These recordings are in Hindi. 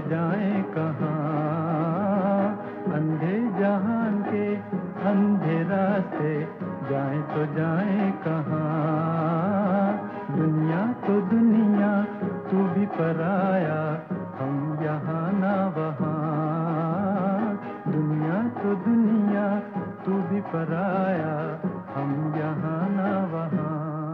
जाएं कहाँ। अंधे जहान के अंधे रास्ते जाएं तो जाएं कहाँ। दुनिया तो दुनिया तू भी पराया, हम यहाँ ना वहाँ। दुनिया तो दुनिया तू भी पराया, हम यहाँ ना वहाँ।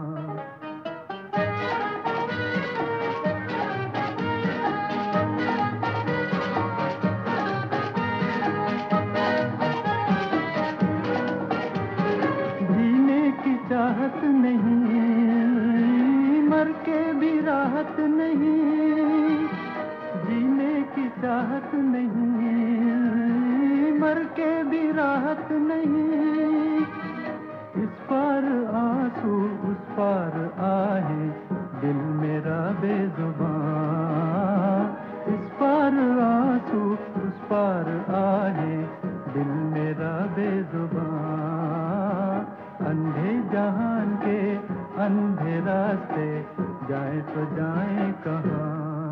जीने की चाहत नहीं, मर के भी राहत नहीं। जीने की चाहत नहीं, मर के भी राहत नहीं। इस पार आंसू उस पार आहे, दिल मेरा बेजुबान। इस पार आंसू उस पार आहे, दिल मेरा बेजुबान। अंधे जहान के अंधे रास्ते जाए तो जाए कहाँ।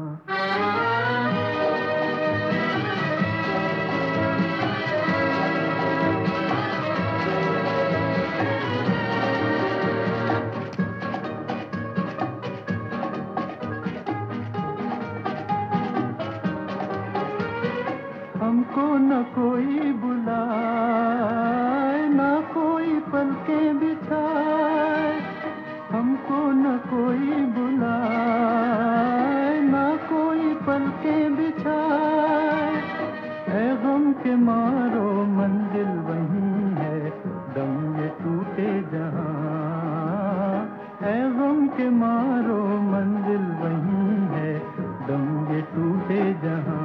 हमको न कोई बुलाए, न कोई पलकें बिछाए। हमको न कोई बुलाए, न कोई पलकें बिछाए। ऐ गम के मारो मंजिल वहीं है, दम ये टूटे जहां। ऐ गम के मारो मंजिल वहीं है, दम ये टूटे जहां।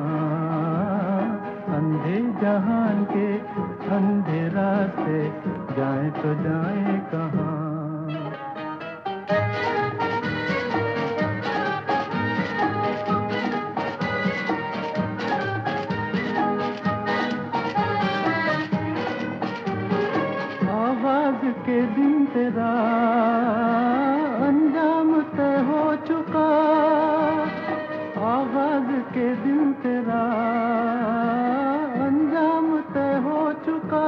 अंधे जहान के अंधे रास्ते जाएं तो जाएं कहाँ। आगाज के दिन तेरा अंजाम तय हो चुका। आगाज के दिन तेरा अंजाम तय हो चुका।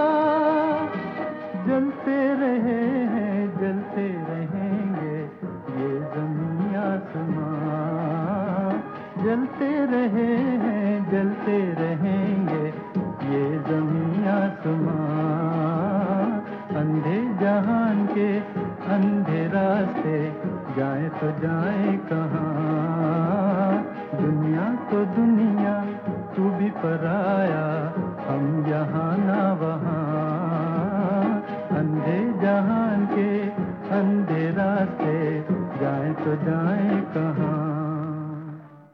जलते रहे हैं जलते रहेंगे ये ज़मीं आसमां। जलते रहे हैं जलते रहेंगे ये ज़मीं आसमां। अंधे जहान के अंधे रास्ते जाएं तो जाएं कहाँ।